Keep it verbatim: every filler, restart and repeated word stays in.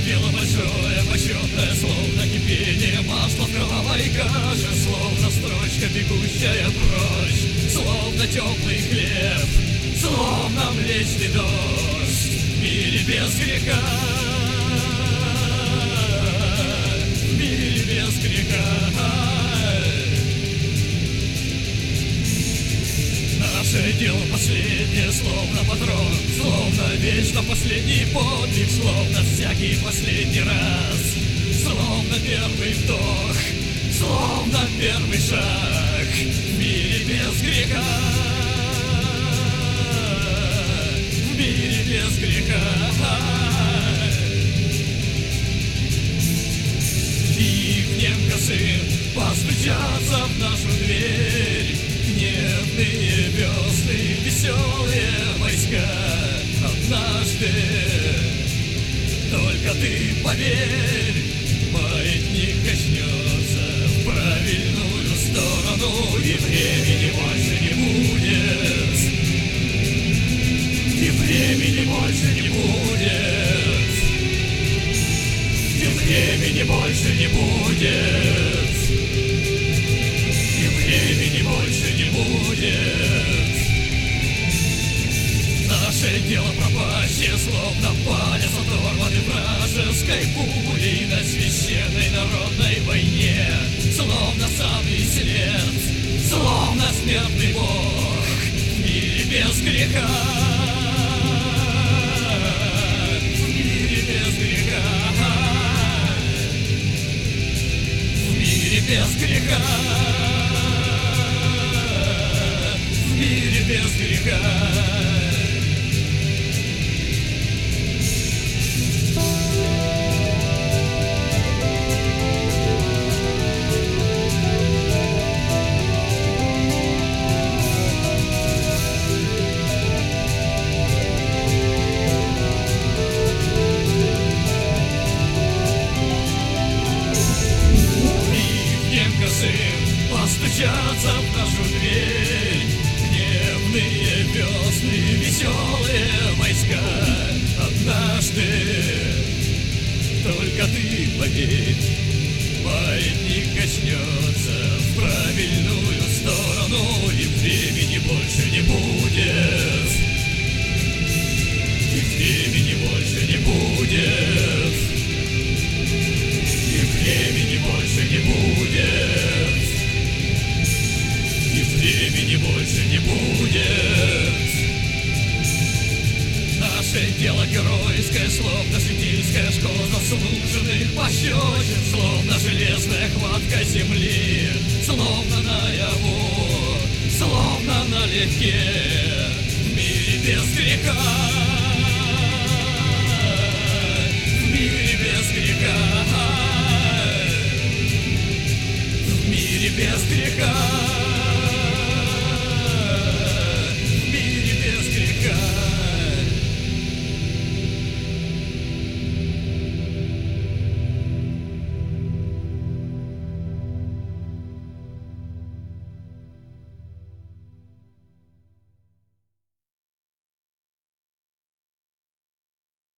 дело большое, почетное, словно кипение масла в кровавой каше, словно строчка, бегущая прочь, словно теплый хлеб, словно млечный дождь в мире без греха, в мире без греха. Наше дело последнее, словно патрон, словно вечно последний подвиг, словно всякий последний раз, словно первый вдох, словно первый шаг в мире без греха, в мире без греха. И гнев косы постучатся в нашу дверь, гневные весны, веселые войска. Однажды только ты поверь, маятник качнется в правильную сторону, и времени больше не будет, и времени больше не будет, и времени больше не будет, и времени больше не будет. Наше дело пропащее, словно палец оторванный вражеской пулей на священной народной войне, словно самый след, словно смертный Бог в мире без греха, в мире без греха, в мире без греха, в мире без греха. Постучатся в нашу дверь гневные весны, веселые войска. Однажды только ты поверь, маятник качнется в правильную сторону, и времени больше не будет, и времени больше не будет, и времени больше не будет, и времени больше не будет. Наше дело геройское, словно сибирская школа заслуженных пощечин, словно железная хватка земли, словно наяву, словно налегке в мире без греха.